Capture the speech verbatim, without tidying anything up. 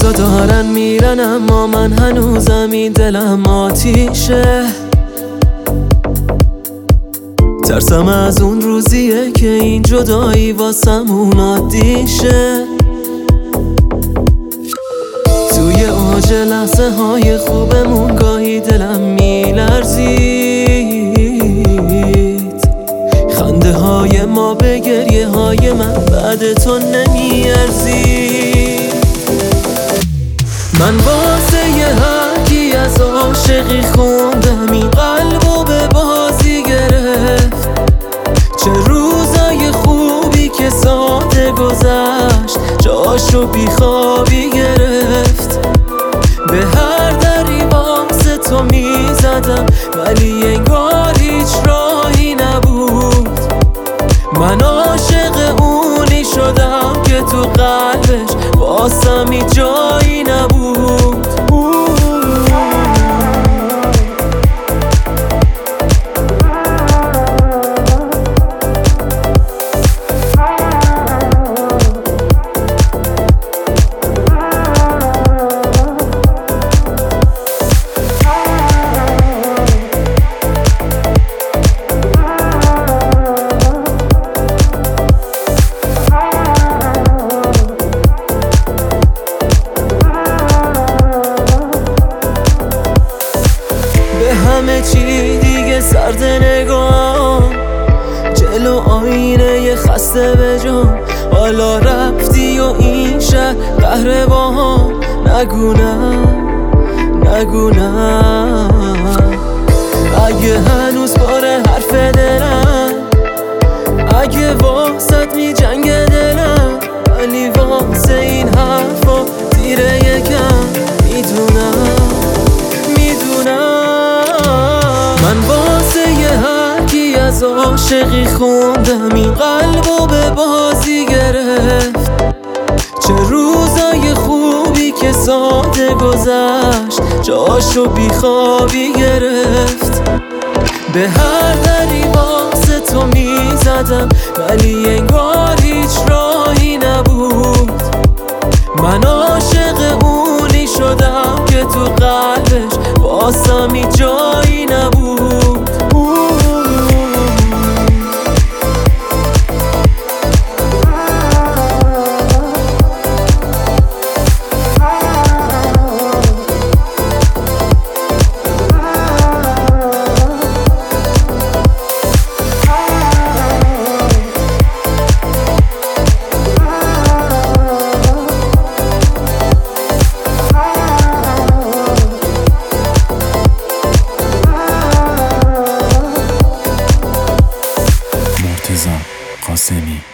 روزا دارن میرن اما من هنوزم این دلم آتیشه. ترسم از اون روزیه که این جدایی واسمون عادیشه. توی اوج لحظه های خوبمون گاهی دلم میلرزید. خنده های ما به گریه های من بعد تو نمیارزید. من واسه یه هرکی از عاشقی خوندم این قلبو به بازی گرفت. چه روزای خوبی که ساده گذشت جاشو بیخوابی گرفت. به هر دری واسه تو میزدم ولی انگار هیچ راهی نبود. من عاشق اونی شدم که تو قلبش واسم هیچ جایی نبود. همه چی دیگه سرد نگاه، جلو آینه یه خسته به جان. حالا رفتی و این شهر قهر با هم. نگو نه نگو نه، اگه هنوز پاره حرف دلم، اگه واسط می جنگ دلم، ولی واسه این حرفا تیره یکم. میدونم من واسه یه هرکی از عاشقی خوندم این قلبو به بازی گرفت. چه روزای خوبی که ساده گذشت جاشو بیخوابی گرفت. به هر دری واسه تو میزدم ولی انگار هیچ راهی نبود. من عاشق اونی شدم که تو قلبش واسم هیچ جایی نبود. قاسمی